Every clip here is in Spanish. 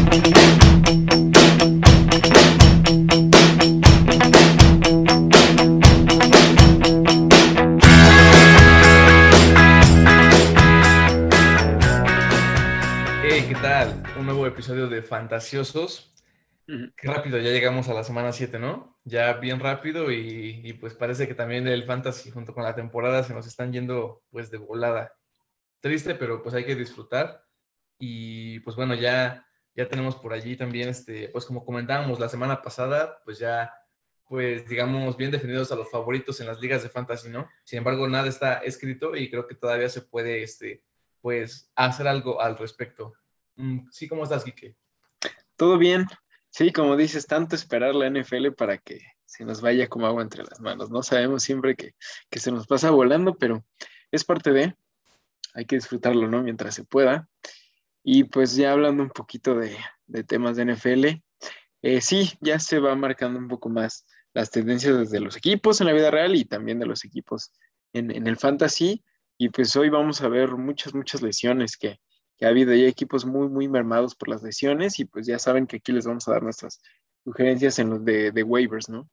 ¿Qué tal? Un nuevo episodio de Fantasiosos. Qué rápido, ya llegamos a la semana 7, ¿no? Ya bien rápido y pues parece que también el Fantasy junto con la temporada se nos están yendo pues de volada. Triste, pero pues hay que disfrutar. Y pues bueno, ya tenemos por allí también, pues como comentábamos la semana pasada, pues ya, pues digamos, bien definidos a los favoritos en las ligas de Fantasy, ¿no? Sin embargo, nada está escrito y creo que todavía se puede, pues hacer algo al respecto. Sí, ¿cómo estás, Quique? Todo bien. Sí, como dices, tanto esperar la NFL para que se nos vaya como agua entre las manos, ¿no? Sabemos siempre que se nos pasa volando, pero es parte de, hay que disfrutarlo, ¿no? Mientras se pueda. Y pues ya hablando un poquito de temas de NFL, sí, ya se va marcando un poco más las tendencias desde los equipos en la vida real y también de los equipos en el fantasy. Y pues hoy vamos a ver muchas lesiones que ha habido. Hay equipos muy mermados por las lesiones y pues ya saben que aquí les vamos a dar nuestras sugerencias en los de waivers, ¿no?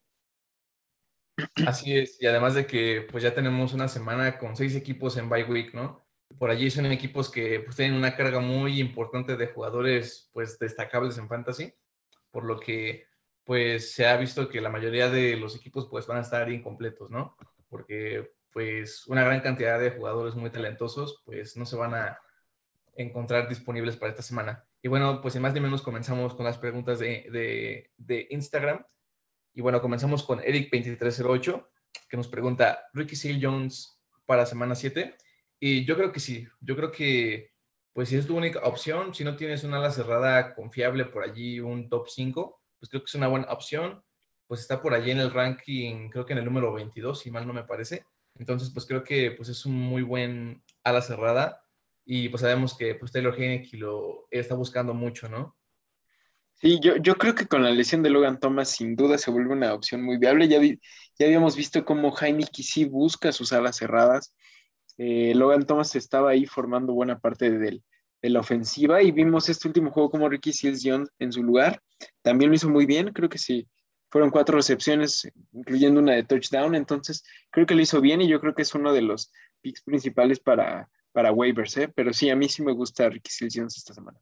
Así es, y además de que pues ya tenemos una semana con 6 equipos en bye week, ¿no? Por allí son equipos que pues tienen una carga muy importante de jugadores pues destacables en fantasy, por lo que pues se ha visto que la mayoría de los equipos pues van a estar incompletos, ¿no? Porque pues una gran cantidad de jugadores muy talentosos pues no se van a encontrar disponibles para esta semana. Y bueno, pues sin más ni menos comenzamos con las preguntas de Instagram. Y bueno, comenzamos con Eric2308, que nos pregunta, ¿Ricky Seals-Jones para semana 7? Y yo creo que sí, yo creo que pues si es tu única opción, si no tienes una ala cerrada confiable por allí, un top 5, pues creo que es una buena opción. Pues está por allí en el ranking, creo que en el número 22, si mal no me parece. Entonces, pues creo que pues es un muy buen ala cerrada y pues sabemos que pues Taylor Heinicke lo está buscando mucho, ¿no? Sí, yo creo que con la lesión de Logan Thomas sin duda se vuelve una opción muy viable. Ya habíamos visto cómo Heineke sí busca sus alas cerradas. Logan Thomas estaba ahí formando buena parte de la ofensiva y vimos este último juego como Ricky Seals-Jones en su lugar. También lo hizo muy bien, creo que sí. Fueron 4 recepciones, incluyendo una de touchdown, entonces creo que lo hizo bien y yo creo que es uno de los picks principales para waivers, ¿eh? Pero sí, a mí sí me gusta Ricky Seals-Jones esta semana.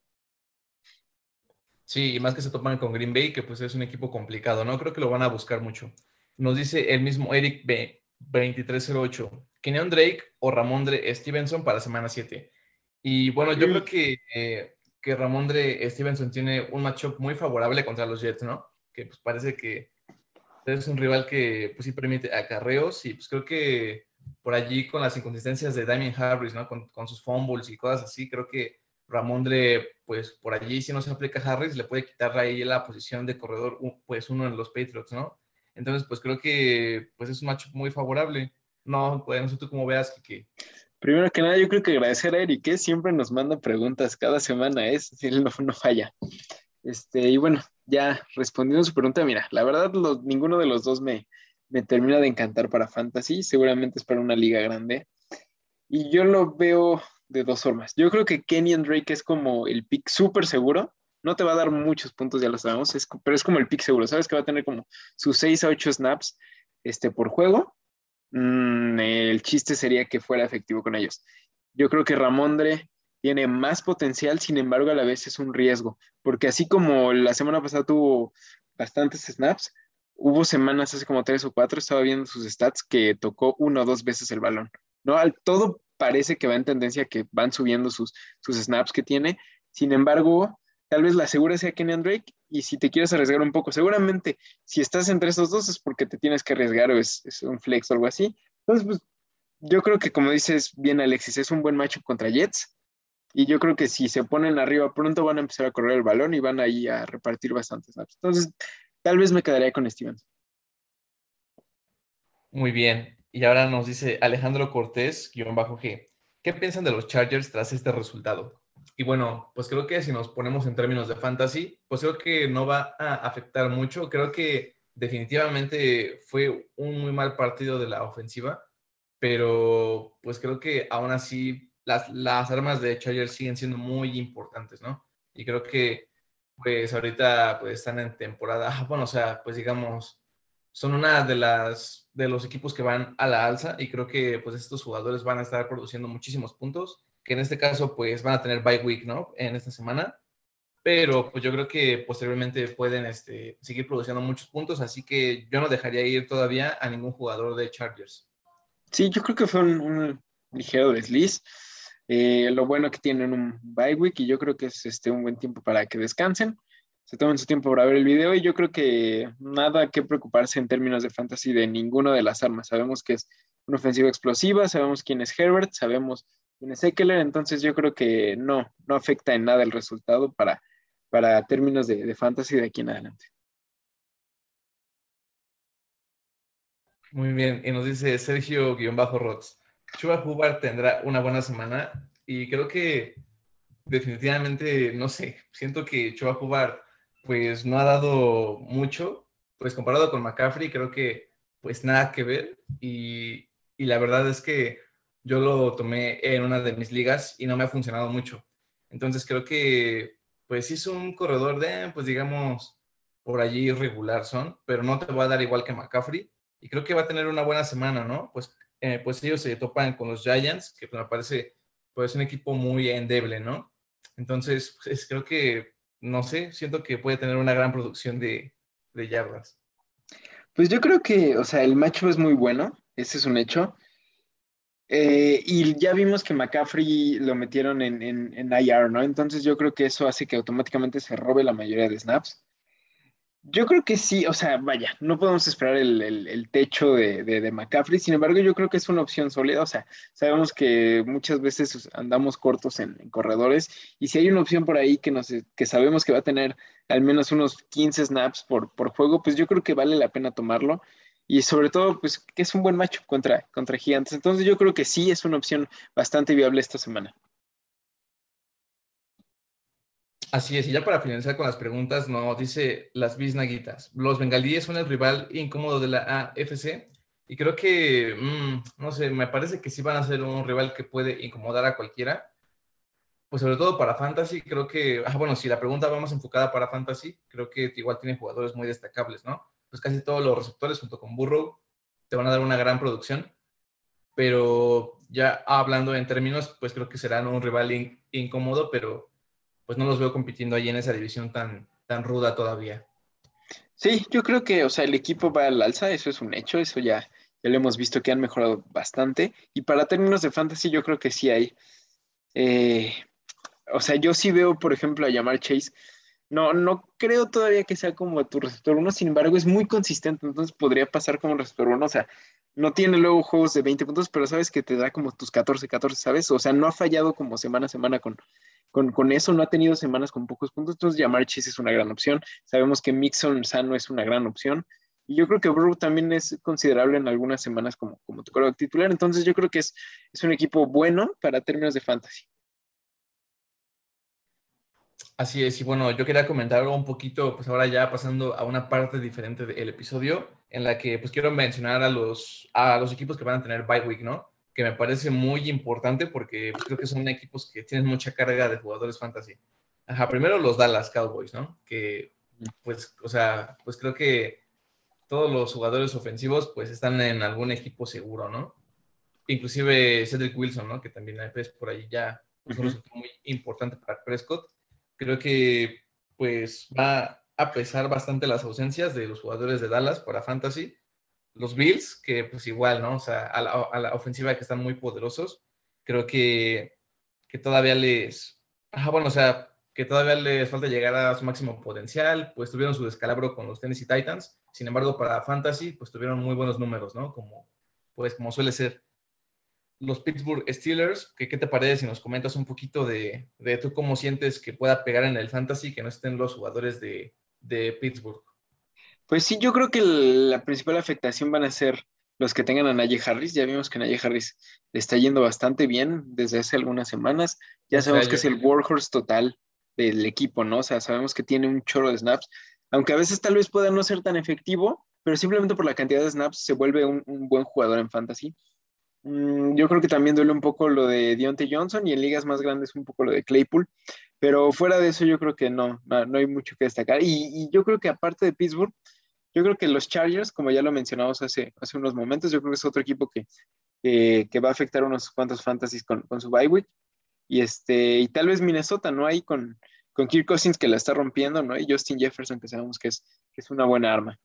Sí, y más que se topan con Green Bay, que pues es un equipo complicado, ¿no? Creo que lo van a buscar mucho. Nos dice el mismo Eric B. 2308, Kenyon Drake o Ramondre Stevenson para semana 7. Y bueno, yo creo que Ramondre Stevenson tiene un matchup muy favorable contra los Jets, ¿no? Que pues parece que es un rival que pues sí permite acarreos y pues creo que por allí con las inconsistencias de Damien Harris, ¿no? Con sus fumbles y cosas así, creo que Ramondre, pues por allí si no se aplica a Harris, le puede quitar ahí la posición de corredor, pues uno en los Patriots, ¿no? Entonces, pues creo que pues es un matchup muy favorable. No, pues no sé tú cómo veas que... Primero que nada, yo creo que agradecer a Eric, que siempre nos manda preguntas cada semana, es, si él no falla. Y bueno, ya respondiendo a su pregunta, mira, la verdad, ninguno de los dos me termina de encantar para Fantasy, seguramente es para una liga grande. Y yo lo veo de dos formas. Yo creo que Kenyon Drake es como el pick súper seguro. No te va a dar muchos puntos, ya lo sabemos, pero es como el pick seguro. Sabes que va a tener como sus 6 a 8 snaps por juego. El chiste sería que fuera efectivo con ellos. Yo creo que Ramondre tiene más potencial, sin embargo, a la vez es un riesgo, porque así como la semana pasada tuvo bastantes snaps, hubo semanas, hace como 3 o 4, estaba viendo sus stats que tocó 1 o 2 veces el balón. ¿No? Todo parece que va en tendencia que van subiendo sus snaps que tiene. Sin embargo, tal vez la segura sea Kenyan Drake. Y si te quieres arriesgar un poco, seguramente si estás entre esos dos es porque te tienes que arriesgar o es un flex o algo así. Entonces, pues yo creo que como dices bien Alexis, es un buen matchup contra Jets. Y yo creo que si se ponen arriba pronto van a empezar a correr el balón y van ahí a repartir bastantes snaps. Entonces, tal vez me quedaría con Stevens. Muy bien. Y ahora nos dice Alejandro Cortés, guión bajo G. ¿Qué piensan de los Chargers tras este resultado? Y bueno, pues creo que si nos ponemos en términos de fantasy, pues creo que no va a afectar mucho. Creo que definitivamente fue un muy mal partido de la ofensiva, pero pues creo que aún así las armas de Chargers siguen siendo muy importantes, ¿no? Y creo que pues ahorita pues están en temporada, bueno, o sea, pues digamos, son una de los equipos que van a la alza y creo que pues estos jugadores van a estar produciendo muchísimos puntos, que en este caso pues van a tener bye week, ¿no? En esta semana, pero pues yo creo que posteriormente pueden seguir produciendo muchos puntos, así que yo no dejaría ir todavía a ningún jugador de Chargers. Sí, yo creo que fue un ligero desliz. Lo bueno que tienen un bye week y yo creo que es un buen tiempo para que descansen, se tomen su tiempo para ver el video y yo creo que nada que preocuparse en términos de fantasy de ninguna de las armas. Sabemos que es una ofensiva explosiva, sabemos quién es Herbert, sabemos quién es Eckler, entonces yo creo que no afecta en nada el resultado para términos de fantasy de aquí en adelante. Muy bien, y nos dice Sergio-Rods. Chuba Hubbard tendrá una buena semana y creo que definitivamente, no sé, siento que Chuba Hubbard pues no ha dado mucho, pues comparado con McCaffrey, creo que pues nada que ver y la verdad es que yo lo tomé en una de mis ligas y no me ha funcionado mucho. Entonces creo que pues sí es un corredor de, pues digamos, por allí regular son, pero no te va a dar igual que McCaffrey y creo que va a tener una buena semana, ¿no? Pues ellos se topan con los Giants, que me parece pues un equipo muy endeble, ¿no? Entonces, pues, creo que, no sé, siento que puede tener una gran producción de yardas. Pues yo creo que, o sea, el matchup es muy bueno, ese es un hecho. Y ya vimos que McCaffrey lo metieron en IR, ¿no? Entonces yo creo que eso hace que automáticamente se robe la mayoría de snaps. Yo creo que sí, o sea, vaya, no podemos esperar el techo de McCaffrey, sin embargo, yo creo que es una opción sólida, o sea, sabemos que muchas veces andamos cortos en corredores, y si hay una opción por ahí que sabemos que va a tener al menos unos 15 snaps por juego, pues yo creo que vale la pena tomarlo, y sobre todo, pues que es un buen matchup contra Gigantes, entonces yo creo que sí es una opción bastante viable esta semana. Así es, y ya para finalizar con las preguntas, nos dice las biznaguitas. Los bengalíes son el rival incómodo de la AFC y creo que, no sé, me parece que sí van a ser un rival que puede incomodar a cualquiera, pues sobre todo para Fantasy, creo que, bueno, si la pregunta va más enfocada para Fantasy, creo que igual tiene jugadores muy destacables, ¿no? Pues casi todos los receptores junto con Burrow te van a dar una gran producción, pero ya hablando en términos, pues creo que serán un rival incómodo, pero pues no los veo compitiendo ahí en esa división tan ruda todavía. Sí, yo creo que, o sea, el equipo va al alza, eso es un hecho, eso ya lo hemos visto que han mejorado bastante. Y para términos de fantasy, yo creo que sí hay. eh, o sea, yo sí veo, por ejemplo, a Jamar Chase. No creo todavía que sea como tu receptor uno, sin embargo, es muy consistente, entonces podría pasar como receptor uno. O sea, no tiene luego juegos de 20 puntos, pero sabes que te da como tus 14, ¿sabes? O sea, no ha fallado como semana a semana con eso, no ha tenido semanas con pocos puntos, entonces Jamar Chase es una gran opción. Sabemos que Mixon sano es una gran opción. Y yo creo que Burrow también es considerable en algunas semanas como tu quarterback titular, entonces yo creo que es un equipo bueno para términos de fantasy. Así es, y bueno, yo quería comentar un poquito, pues ahora ya pasando a una parte diferente del episodio, en la que pues quiero mencionar a los equipos que van a tener bye week, ¿no? Que me parece muy importante porque pues, creo que son equipos que tienen mucha carga de jugadores fantasy. Ajá, primero los Dallas Cowboys, ¿no? Que pues, o sea, pues creo que todos los jugadores ofensivos pues están en algún equipo seguro, ¿no? Inclusive Cedric Wilson, ¿no? Que también pues, por ahí ya pues, un Ujú. resultado muy importante para Prescott. Creo que pues va a pesar bastante las ausencias de los jugadores de Dallas para Fantasy. Los Bills, que pues igual, ¿no? O sea, a la ofensiva que están muy poderosos, creo que todavía bueno, o sea, que todavía les falta llegar a su máximo potencial, pues tuvieron su descalabro con los Tennessee Titans, sin embargo, para Fantasy, pues tuvieron muy buenos números, ¿no? Como suele ser los Pittsburgh Steelers, ¿qué te parece si nos comentas un poquito de tú cómo sientes que pueda pegar en el fantasy que no estén los jugadores de Pittsburgh? Pues sí, yo creo que la principal afectación van a ser los que tengan a Najee Harris. Ya vimos que Najee Harris le está yendo bastante bien desde hace algunas semanas. Ya Este sabemos que año. es el workhorse total del equipo, ¿no? O sea, sabemos que tiene un chorro de snaps, aunque a veces tal vez pueda no ser tan efectivo, pero simplemente por la cantidad de snaps se vuelve un buen jugador en fantasy. Yo creo que también duele un poco lo de Diontae Johnson y en ligas más grandes un poco lo de Claypool, pero fuera de eso yo creo que no hay mucho que destacar. Y yo creo que aparte de Pittsburgh, yo creo que los Chargers, como ya lo mencionamos hace unos momentos, yo creo que es otro equipo que va a afectar unos cuantos fantasies con su bye week. Y tal vez Minnesota, ¿no? Ahí con Kirk Cousins que la está rompiendo, ¿no? Y Justin Jefferson, que sabemos que es una buena arma.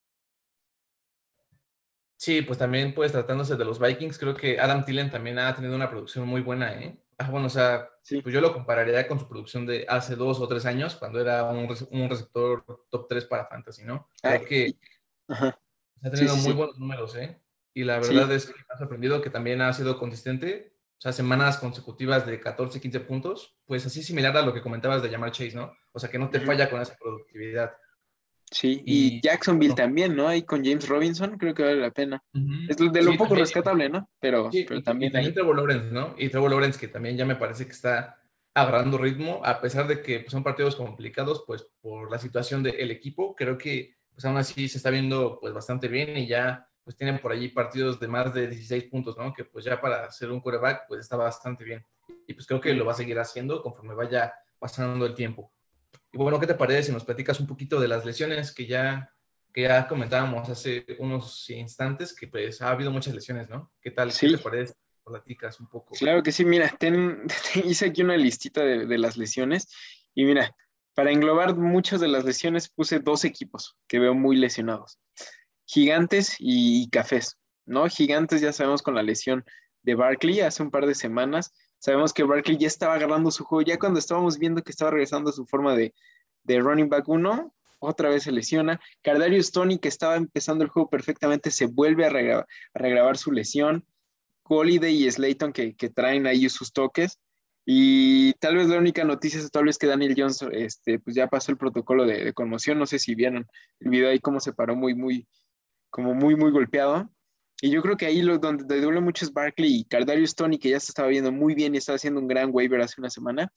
Sí, pues también, pues tratándose de los Vikings, creo que Adam Thielen también ha tenido una producción muy buena, ¿eh? Bueno, o sea, Sí. pues yo lo compararía con su producción de hace 2 o 3 años, cuando era un receptor top 3 para Fantasy, ¿no? Ah, Creo que ajá. ha Sí, tenido sí, muy sí. buenos números, ¿eh? Y la verdad Sí. es que me ha sorprendido que también ha sido consistente, o sea, semanas consecutivas de 14, 15 puntos, pues así similar a lo que comentabas de Jamar Chase, ¿no? O sea, que no te Ujú. falla con esa productividad. Sí, y Y Jacksonville bueno, también, ¿no? Ahí con James Robinson, creo que vale la pena. ujú, Es de lo sí, poco también. rescatable, ¿no? Pero, Sí, pero y también también ahí. Trevor Lawrence, ¿no? Y Trevor Lawrence que también ya me parece que está agarrando ritmo, a pesar de que pues, son partidos complicados, pues por la situación del equipo, creo que pues aún así se está viendo pues bastante bien y ya pues tienen por allí partidos de más de 16 puntos, ¿no? Que pues ya para ser un quarterback pues está bastante bien. Y pues creo que Sí. lo va a seguir haciendo conforme vaya pasando el tiempo. Y bueno, ¿qué te parece si nos platicas un poquito de las lesiones que ya comentábamos hace unos instantes, que pues ha habido muchas lesiones, ¿no? ¿Qué tal? ¿Qué te Sí, parece? Platicas un poco. claro que sí. Mira, hice aquí una listita de las lesiones. Y mira, para englobar muchas de las lesiones puse dos equipos que veo muy lesionados. Gigantes y Cafés, ¿no? Gigantes ya sabemos con la lesión de Barkley hace un par de semanas. Sabemos que Barkley ya estaba agarrando su juego, ya cuando estábamos viendo que estaba regresando a su forma de running back uno, otra vez se lesiona. Kadarius Toney, que estaba empezando el juego perfectamente, se vuelve a regrabar su lesión. Holiday y Slayton que traen ahí sus toques. Y tal vez la única noticia es tal vez que Daniel Jones pues ya pasó el protocolo de conmoción. No sé si vieron el video ahí cómo se paró como muy golpeado. Y yo creo que ahí donde duele mucho es Barkley y Kadarius Toney, que ya se estaba viendo muy bien y estaba haciendo un gran waiver hace una semana.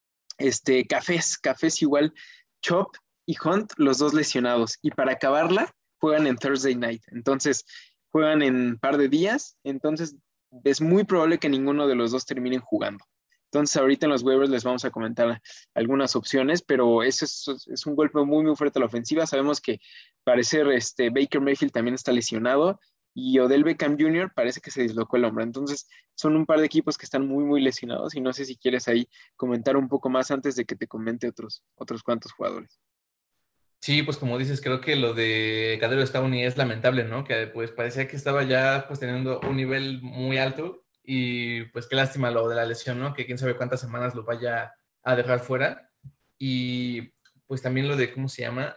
Cafés igual, Chop y Hunt, los dos lesionados. Y para acabarla, juegan en Thursday night. Entonces, juegan en un par de días. Entonces, es muy probable que ninguno de los dos terminen jugando. Entonces, ahorita en los waivers les vamos a comentar algunas opciones, pero eso es un golpe muy fuerte a la ofensiva. Sabemos que parecer Baker Mayfield también está lesionado y Odell Beckham Jr. parece que se dislocó el hombro. Entonces, son un par de equipos que están muy lesionados y no sé si quieres ahí comentar un poco más antes de que te comente otros cuantos jugadores. Sí, pues como dices, creo que lo de Cadero Stoney es lamentable, ¿no? Que pues parecía que estaba ya pues teniendo un nivel muy alto y pues qué lástima lo de la lesión, ¿no? Que quién sabe cuántas semanas lo vaya a dejar fuera. Y pues también lo de, ¿cómo se llama?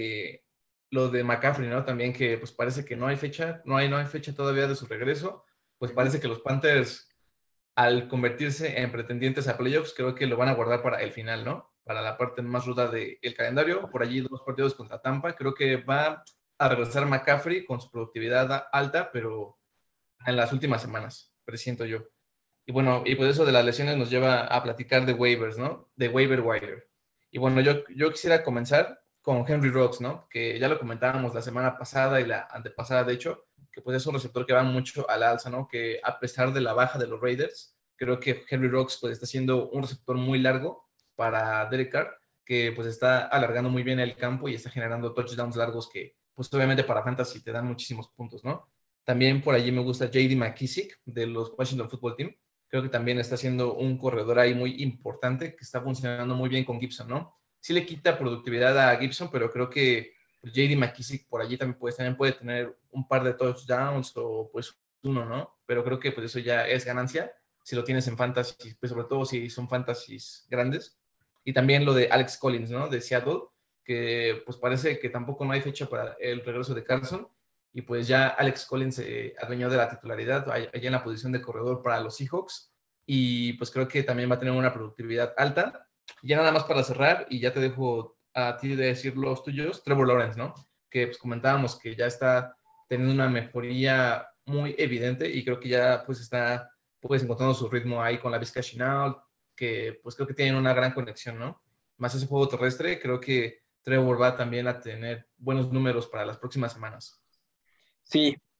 Lo de McCaffrey, ¿no? También que pues parece que no hay fecha, no hay fecha todavía de su regreso. Pues Ujú. parece que los Panthers al convertirse en pretendientes a playoffs, creo que lo van a guardar para el final, ¿no? Para la parte más ruda del calendario. Por allí 2 partidos contra Tampa. Creo que va a regresar McCaffrey con su productividad alta, pero en las últimas semanas, presiento yo. Y bueno, y pues eso de las lesiones nos lleva a platicar de waivers, ¿no? De waiver wire. Y bueno, yo quisiera comenzar con Henry Rocks, ¿no? Que ya lo comentábamos la semana pasada y la antepasada, de hecho, que pues es un receptor que va mucho al alza, ¿no? Que a pesar de la baja de los Raiders, creo que Henry Rocks pues está siendo un receptor muy largo para Derek Carr, que pues está alargando muy bien el campo y está generando touchdowns largos que pues obviamente para fantasy te dan muchísimos puntos, ¿no? También por allí me gusta JD McKissick de los Washington Football Team. Creo que también está siendo un corredor ahí muy importante que está funcionando muy bien con Gibson, ¿no? Sí le quita productividad a Gibson, pero creo que pues, JD McKissick por allí también puede tener un par de touchdowns o pues uno, ¿no? Pero creo que pues eso ya es ganancia si lo tienes en fantasy, pues sobre todo si son fantasies grandes. Y también lo de Alex Collins, ¿no? De Seattle, que pues parece que tampoco no hay fecha para el regreso de Carson y pues ya Alex Collins se adueñó de la titularidad allá en la posición de corredor para los Seahawks y pues creo que también va a tener una productividad alta. Y ya nada más para cerrar y ya te dejo a ti de decir los tuyos, Trevor Lawrence, ¿no? Que pues comentábamos que ya está teniendo una mejoría muy evidente y creo que ya pues está pues encontrando su ritmo ahí con la Vizca Chinal, que pues creo que tienen una gran conexión, ¿no? Más ese juego terrestre, creo que Trevor va también a tener buenos números para las próximas semanas. Sí,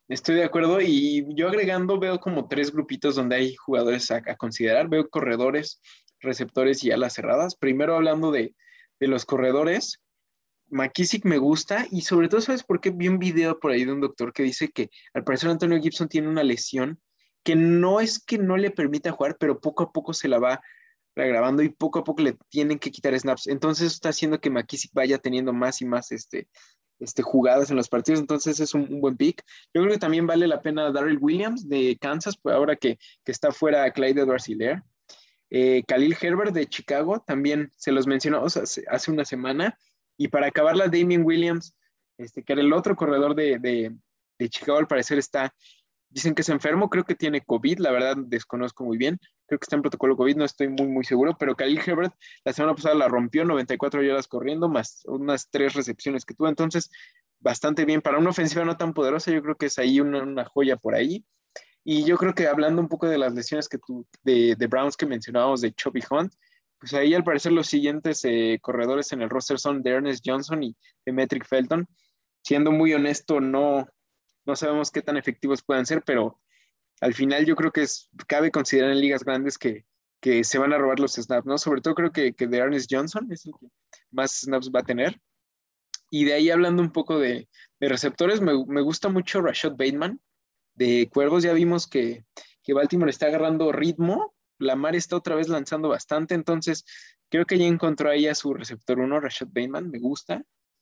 Estoy de acuerdo y yo agregando veo como tres grupitos donde hay jugadores a considerar. Veo corredores, receptores y alas cerradas. Primero hablando de los corredores, McKissick me gusta y sobre todo, ¿sabes por qué? Vi un video por ahí de un doctor que dice que al parecer Antonio Gibson tiene una lesión que no es que no le permita jugar, pero poco a poco se la va regrabando y poco a poco le tienen que quitar snaps. Entonces está haciendo que McKissick vaya teniendo más y más jugadas en los partidos, entonces es un buen pick. Yo creo que también vale la pena Darrell Williams de Kansas, pues ahora que está fuera Clyde Edwards-Helaire. Khalil Herbert de Chicago, también se los mencionamos hace una semana. Y para acabarla, Damien Williams, que era el otro corredor de Chicago, al parecer dicen que es enfermo, creo que tiene COVID, la verdad desconozco muy bien, creo que está en protocolo COVID, no estoy muy seguro, pero Khalil Herbert la semana pasada la rompió, 94 yardas corriendo, más unas 3 recepciones que tuvo, entonces bastante bien. Para una ofensiva no tan poderosa, yo creo que es ahí una joya por ahí. Y yo creo que hablando un poco de las lesiones de Browns que mencionábamos de Chubby Hunt, pues ahí al parecer los siguientes corredores en el roster son Ernest Johnson y Demetric Felton. Siendo muy honesto, no sabemos qué tan efectivos puedan ser, pero al final yo creo que cabe considerar en ligas grandes que se van a robar los snaps, ¿no? Sobre todo creo que de Ernest Johnson es el que más snaps va a tener. Y de ahí hablando un poco de receptores, me gusta mucho Rashad Bateman de Cuervos. Ya vimos que Baltimore está agarrando ritmo, Lamar está otra vez lanzando bastante, entonces creo que ya encontró ahí a su receptor uno, Rashad Bateman, me gusta.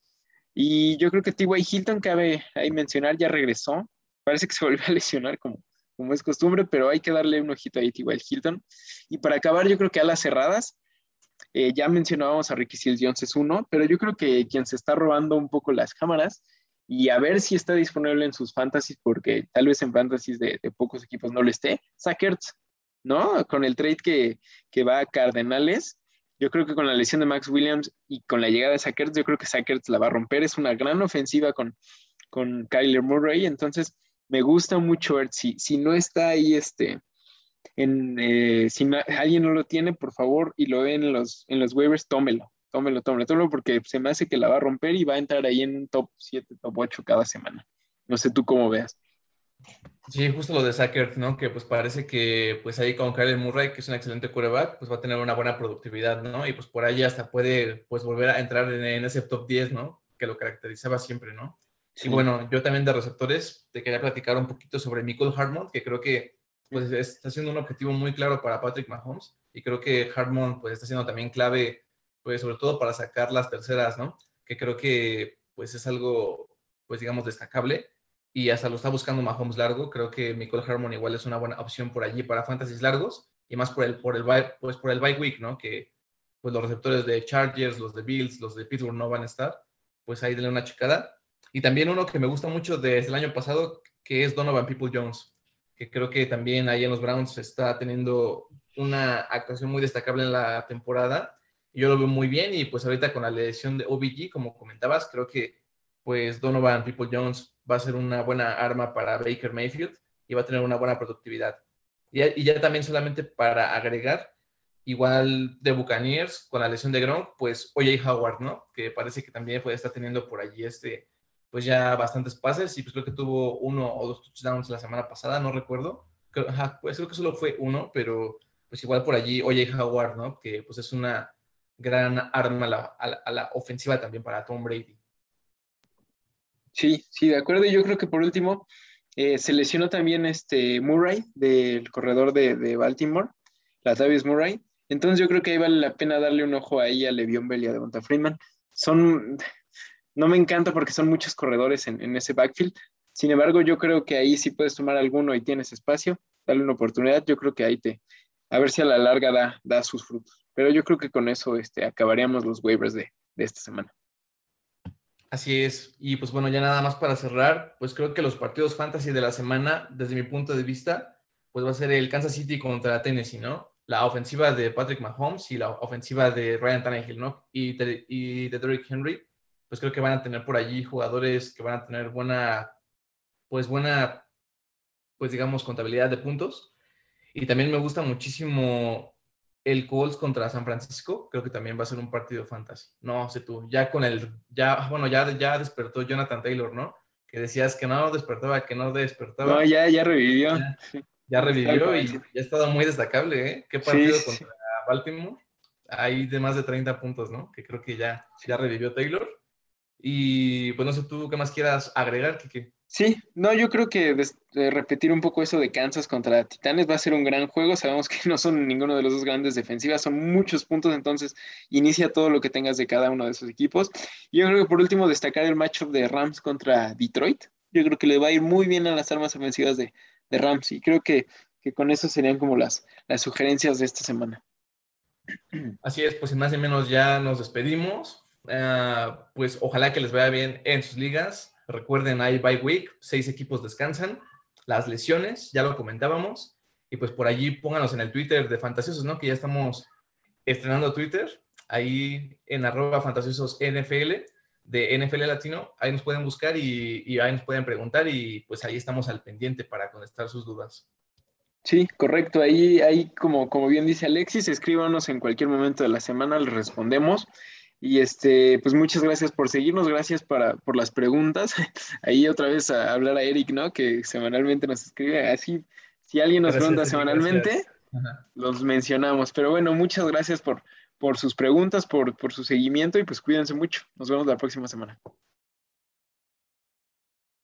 Y yo creo que T.Y. Hilton, cabe ahí mencionar, ya regresó. Parece que se volvió a lesionar como es costumbre, pero hay que darle un ojito ahí a T.Y. Hilton. Y para acabar, yo creo que a las cerradas, ya mencionábamos a Ricky Seals-Jones es uno, pero yo creo que quien se está robando un poco las cámaras y a ver si está disponible en sus fantasies, porque tal vez en fantasies de pocos equipos no lo esté, Zach Ertz, ¿no? Con el trade que va a Cardenales, yo creo que con la lesión de Max Williams y con la llegada de Zach Ertz, yo creo que Zach Ertz la va a romper. Es una gran ofensiva con Kyler Murray, entonces me gusta mucho Ertz. Si no está ahí si alguien no lo tiene, por favor, y lo ve en los waivers, tómelo, porque se me hace que la va a romper y va a entrar ahí en un top 7, top 8 cada semana. No sé tú cómo veas. Sí, justo lo de Sackert, ¿no? Que pues parece que pues ahí con Kyler Murray, que es un excelente quarterback, pues va a tener una buena productividad, ¿no? Y pues por ahí hasta puede pues volver a entrar en ese top 10, ¿no? Que lo caracterizaba siempre, ¿no? Y Sí, bueno, yo también de receptores te quería platicar un poquito sobre Mecole Hardman, que creo que pues está siendo un objetivo muy claro para Patrick Mahomes, y creo que Hardman pues está siendo también clave, pues sobre todo para sacar las terceras, ¿no? Que creo que pues es algo, pues digamos, destacable y hasta lo está buscando Mahomes largo. Creo que Mecole Hardman igual es una buena opción por allí para fantasies largos y más por el bye week, ¿no? Que pues los receptores de Chargers, los de Bills, los de Pittsburgh no van a estar, pues ahí denle una checada. Y también uno que me gusta mucho desde el año pasado, que es Donovan Peoples-Jones, que creo que también ahí en los Browns está teniendo una actuación muy destacable en la temporada. Yo lo veo muy bien y pues ahorita con la lesión de OBG, como comentabas, creo que pues Donovan Peoples-Jones va a ser una buena arma para Baker Mayfield y va a tener una buena productividad. Y ya también solamente para agregar, igual de Buccaneers con la lesión de Gronk, pues O.J. Howard, ¿no? Que parece que también puede estar teniendo por allí pues ya bastantes pases y pues creo que tuvo 1 o 2 touchdowns la semana pasada, no recuerdo. Pues creo que solo fue uno, pero pues igual por allí O.J. Howard, ¿no? Que pues es una gran arma a la ofensiva también para Tom Brady. sí, de acuerdo. Y yo creo que por último, se lesionó también Murray, del corredor de Baltimore, Latavius Murray. Entonces yo creo que ahí vale la pena darle un ojo ahí a Le'Veon Bell y a Devonta Freeman. No me encanta porque son muchos corredores en ese backfield. Sin embargo, yo creo que ahí sí puedes tomar alguno y tienes espacio, darle una oportunidad. Yo creo que ahí a ver si a la larga da sus frutos. Pero yo creo que con eso acabaríamos los waivers de esta semana. Así es. Y pues bueno, ya nada más para cerrar, pues creo que los partidos fantasy de la semana, desde mi punto de vista, pues va a ser el Kansas City contra Tennessee, ¿no? La ofensiva de Patrick Mahomes y la ofensiva de Ryan Tannehill, ¿no? Y de Derrick Henry, pues creo que van a tener por allí jugadores que van a tener buena, pues digamos, contabilidad de puntos. Y también me gusta muchísimo el Colts contra San Francisco. Creo que también va a ser un partido fantasy. No sé tú, ya bueno, ya despertó Jonathan Taylor, ¿no? que decías que no despertaba, que no No, despertaba. ya revivió. Ya, Sí, ya tal revivió y cual. ya ha estado muy destacable, ¿eh? ¿Qué Sí, partido sí, contra Baltimore? Ahí de más de 30 puntos, ¿no? Que creo que ya sí. revivió Taylor. Y pues no sé tú qué más quieras agregar, Kike. Sí, no, yo creo que repetir un poco eso de Kansas contra Titanes va a ser un gran juego. Sabemos que no son ninguno de los dos grandes defensivas, son muchos puntos, entonces inicia todo lo que tengas de cada uno de esos equipos. Y yo creo que por último destacar el matchup de Rams contra Detroit. Yo creo que le va a ir muy bien a las armas ofensivas de Rams y creo que con eso serían como las sugerencias de esta semana. Así es, pues sin más ni menos ya nos despedimos. Pues ojalá que les vaya bien en sus ligas. Recuerden, hay bye week, 6 equipos descansan. Las lesiones, ya lo comentábamos. Y pues por allí pónganos en el Twitter de Fantasiosos, ¿no? Que ya estamos estrenando Twitter. Ahí en @fantasiososNFL de NFL Latino. Ahí nos pueden buscar y ahí nos pueden preguntar y pues ahí estamos al pendiente para contestar sus dudas. Sí, correcto. Ahí como bien dice Alexis, escríbanos en cualquier momento de la semana, les respondemos. Y pues muchas gracias por seguirnos, gracias por las preguntas. Ahí otra vez a hablar a Eric, ¿no? Que semanalmente nos escribe. Así, si alguien nos pregunta Gracias, Eric, semanalmente, gracias. Ajá. los mencionamos. Pero bueno, muchas gracias por sus preguntas, por su seguimiento y pues cuídense mucho. Nos vemos la próxima semana.